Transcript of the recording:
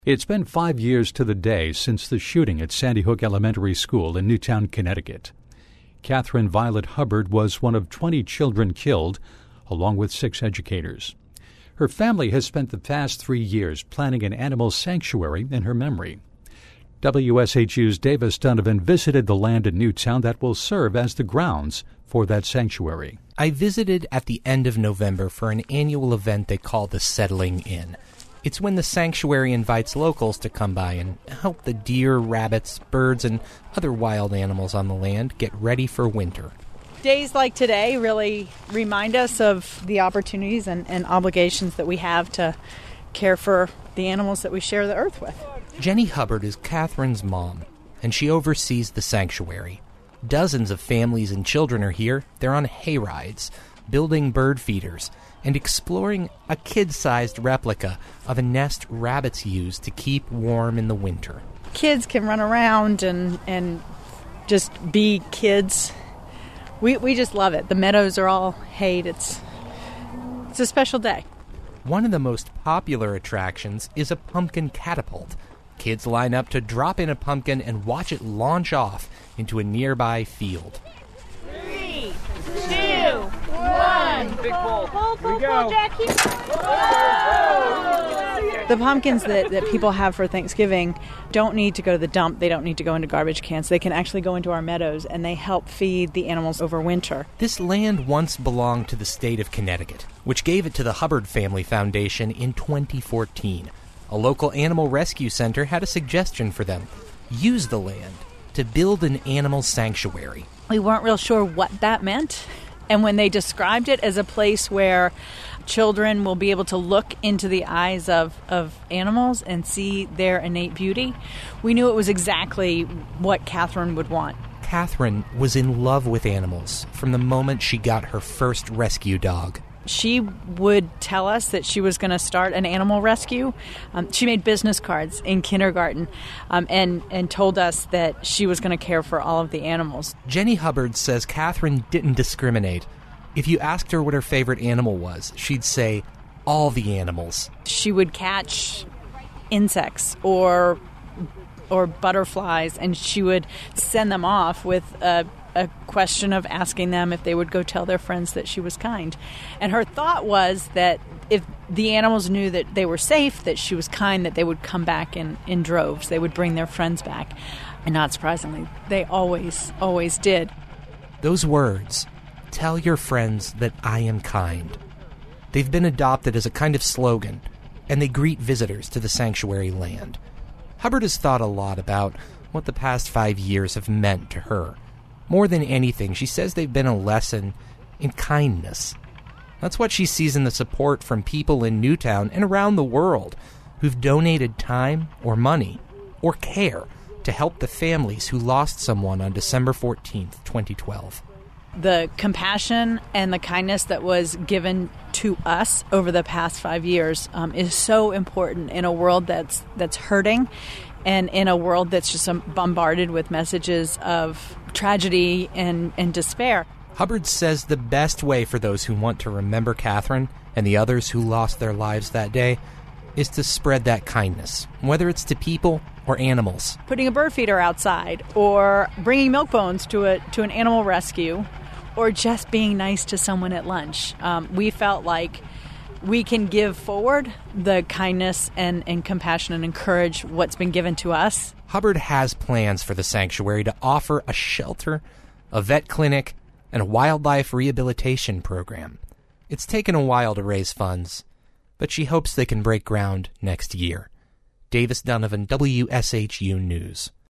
It's been 5 years to the day since the shooting at Sandy Hook Elementary School in Newtown, Connecticut. Catherine Violet Hubbard was one of 20 children killed, along with 6 educators. Her family has spent the past 3 years planning an animal sanctuary in her memory. WSHU's Davis Donovan visited the land in Newtown that will serve as the grounds for that sanctuary. I visited at the end of November for an annual event they call the Settling In. It's when the sanctuary invites locals to come by and help the deer, rabbits, birds, and other wild animals on the land get ready for winter. Days like today really remind us of the opportunities and obligations that we have to care for the animals that we share the earth with. Jenny Hubbard is Catherine's mom, and she oversees the sanctuary. Dozens of families and children are here. They're on hay rides, building bird feeders, and exploring a kid-sized replica of a nest rabbits use to keep warm in the winter. Kids can run around and just be kids. We just love it. The meadows are all hayed. It's a special day. One of the most popular attractions is a pumpkin catapult. Kids line up to drop in a pumpkin and watch it launch off into a nearby field. 3, 2, 1. Big pull. Pull, Jack. Keep The pumpkins that people have for Thanksgiving don't need to go to the dump. They don't need to go into garbage cans. They can actually go into our meadows, and they help feed the animals over winter. This land once belonged to the state of Connecticut, which gave it to the Hubbard Family Foundation in 2014. A local animal rescue center had a suggestion for them. Use the land to build an animal sanctuary. We weren't real sure what that meant. And when they described it as a place where children will be able to look into the eyes of animals and see their innate beauty, we knew it was exactly what Catherine would want. Catherine was in love with animals from the moment she got her first rescue dog. She would tell us that she was going to start an animal rescue. She made business cards in kindergarten and told us that she was going to care for all of the animals. Jenny Hubbard says Catherine didn't discriminate. If you asked her what her favorite animal was, she'd say, all the animals. She would catch insects or butterflies, and she would send them off with a question of asking them if they would go tell their friends that she was kind. And her thought was that if the animals knew that they were safe, that she was kind, that they would come back in droves. They would bring their friends back. And not surprisingly, they always did. Those words, tell your friends that I am kind. They've been adopted as a kind of slogan, and they greet visitors to the sanctuary land. Hubbard has thought a lot about what the past 5 years have meant to her. More than anything, she says they've been a lesson in kindness. That's what she sees in the support from people in Newtown and around the world who've donated time or money or care to help the families who lost someone on December 14th, 2012. The compassion and the kindness that was given to us over the past 5 years is so important in a world that's hurting, and in a world that's just bombarded with messages of tragedy and despair. Hubbard says the best way for those who want to remember Catherine and the others who lost their lives that day is to spread that kindness, whether it's to people or animals. Putting a bird feeder outside, or bringing milk bones to an animal rescue, or just being nice to someone at lunch. We felt like we can give forward the kindness and compassion and encourage what's been given to us. Hubbard has plans for the sanctuary to offer a shelter, a vet clinic, and a wildlife rehabilitation program. It's taken a while to raise funds, but she hopes they can break ground next year. Davis Donovan, WSHU News.